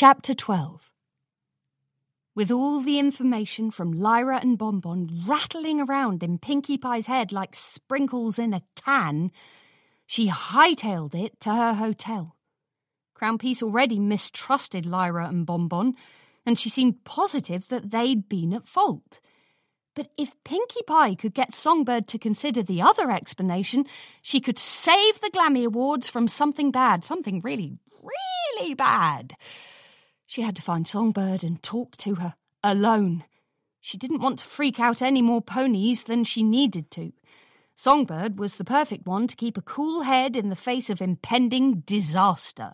Chapter 12. With all the information from Lyra and Bonbon rattling around in Pinkie Pie's head like sprinkles in a can, she hightailed it to her hotel. Crown Piece already mistrusted Lyra and Bonbon, and she seemed positive that they'd been at fault. But if Pinkie Pie could get Songbird to consider the other explanation, she could save the Glammy Awards from something bad, something really, really bad. She had to find Songbird and talk to her, alone. She didn't want to freak out any more ponies than she needed to. Songbird was the perfect one to keep a cool head in the face of impending disaster.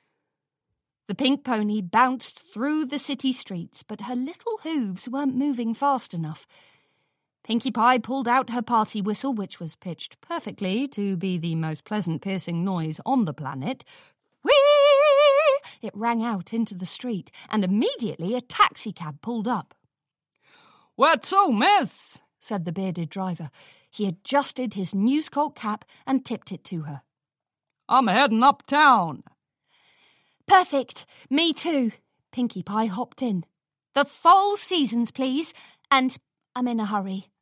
The pink pony bounced through the city streets, but her little hooves weren't moving fast enough. Pinkie Pie pulled out her party whistle, which was pitched perfectly to be the most pleasant piercing noise on the planet. Whee! It rang out into the street, and immediately a taxicab pulled up. "What so, miss?" said the bearded driver. He adjusted his news colt cap and tipped it to her. "I'm heading uptown." "Perfect. Me too." Pinkie Pie hopped in. "The fall seasons, please, and I'm in a hurry."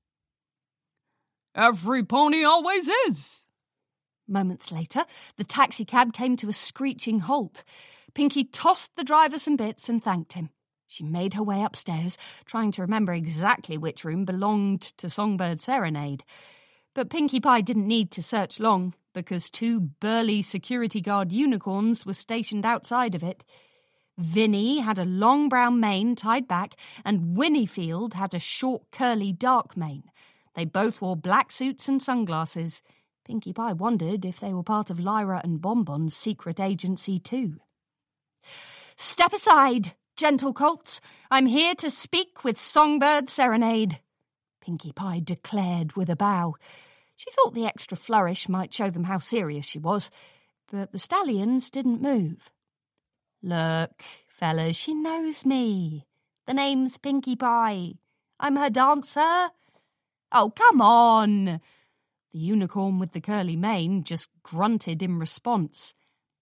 "Every pony always is." Moments later, the taxicab came to a screeching halt. Pinkie tossed the driver some bits and thanked him. She made her way upstairs, trying to remember exactly which room belonged to Songbird Serenade. But Pinkie Pie didn't need to search long, because 2 burly security guard unicorns were stationed outside of it. Vinny had a long brown mane tied back, and Winniefield had a short curly dark mane. They both wore black suits and sunglasses. Pinkie Pie wondered if they were part of Lyra and Bonbon's secret agency too. "Step aside, gentle colts. I'm here to speak with Songbird Serenade," Pinkie Pie declared with a bow. She thought the extra flourish might show them how serious she was, but the stallions didn't move. "Look, fellas, she knows me. The name's Pinkie Pie. I'm her dancer." "Oh, come on." The unicorn with the curly mane just grunted in response.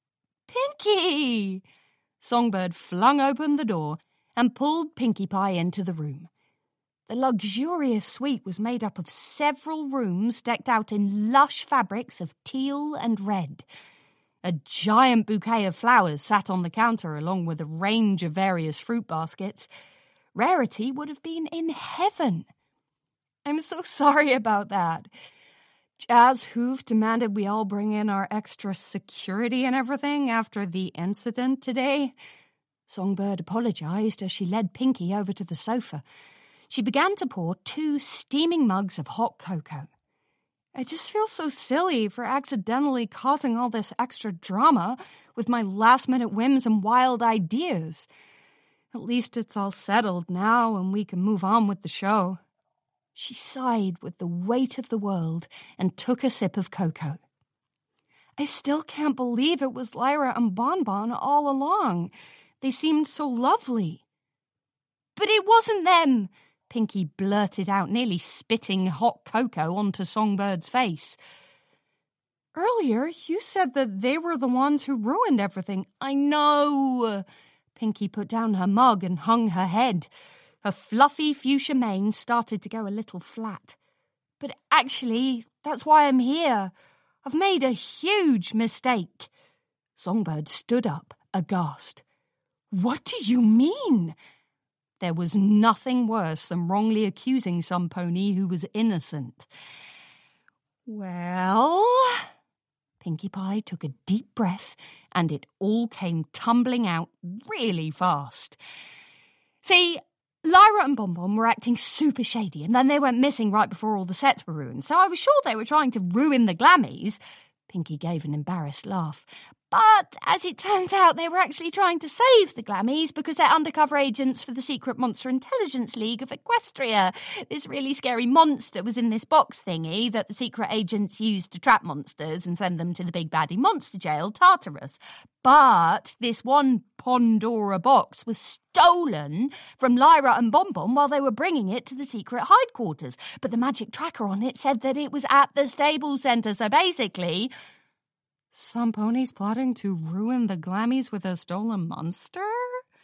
"Pinkie!" Songbird flung open the door and pulled Pinkie Pie into the room. The luxurious suite was made up of several rooms decked out in lush fabrics of teal and red. A giant bouquet of flowers sat on the counter along with a range of various fruit baskets. Rarity would have been in heaven. "I'm so sorry about that. Jazz Hoof demanded we all bring in our extra security and everything after the incident today." Songbird apologized as she led Pinkie over to the sofa. She began to pour 2 steaming mugs of hot cocoa. "I just feel so silly for accidentally causing all this extra drama with my last-minute whims and wild ideas. At least it's all settled now and we can move on with the show." She sighed with the weight of the world and took a sip of cocoa. "I still can't believe it was Lyra and Bonbon all along. They seemed so lovely." "But it wasn't them," Pinkie blurted out, nearly spitting hot cocoa onto Songbird's face. "Earlier, you said that they were the ones who ruined everything." "I know." Pinkie put down her mug and hung her head. Her fluffy fuchsia mane started to go a little flat. "But actually, that's why I'm here. I've made a huge mistake." Songbird stood up, aghast. "What do you mean?" There was nothing worse than wrongly accusing some pony who was innocent. "Well," Pinkie Pie took a deep breath, and it all came tumbling out really fast. "See, Lyra and Bonbon were acting super shady, and then they went missing right before all the sets were ruined, so I was sure they were trying to ruin the Glammies." Pinkie gave an embarrassed laugh. "But as it turns out, they were actually trying to save the Glammies because they're undercover agents for the Secret Monster Intelligence League of Equestria. This really scary monster was in this box thingy that the secret agents used to trap monsters and send them to the big baddie monster jail, Tartarus. But this one Pandora box was stolen from Lyra and Bonbon while they were bringing it to the secret headquarters. But the magic tracker on it said that it was at the stable centre, so basically..." "Some ponies plotting to ruin the Glammies with a stolen monster?"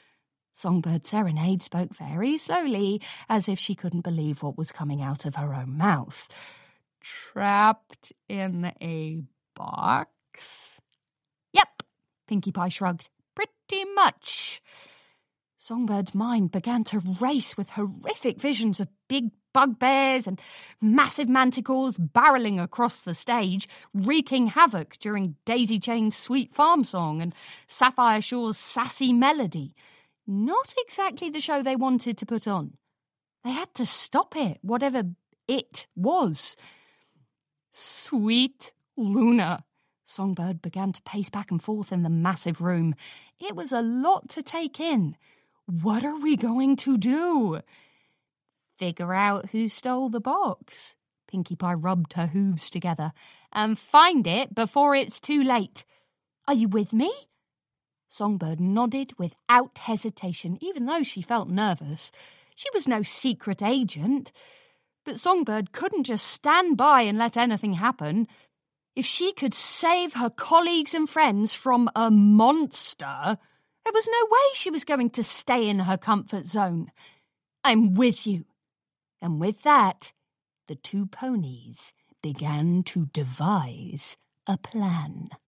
Songbird Serenade spoke very slowly, as if she couldn't believe what was coming out of her own mouth. Trapped in a box? Yep, Pinkie Pie shrugged. Pretty much. Songbird's mind began to race with horrific visions of big bugbears and massive manticores barreling across the stage, wreaking havoc during Daisy Chain's sweet farm song and Sapphire Shore's sassy melody. Not exactly the show they wanted to put on. They had to stop it, whatever it was. Sweet Luna. Songbird began to pace back and forth in the massive room. It was a lot to take in. What are we going to do? Figure out who stole the box. Pinkie Pie rubbed her hooves together. And find it before it's too late. Are you with me? Songbird nodded without hesitation, even though she felt nervous. She was no secret agent. But Songbird couldn't just stand by and let anything happen. If she could save her colleagues and friends from a monster, there was no way she was going to stay in her comfort zone. I'm with you. And with that, the two ponies began to devise a plan.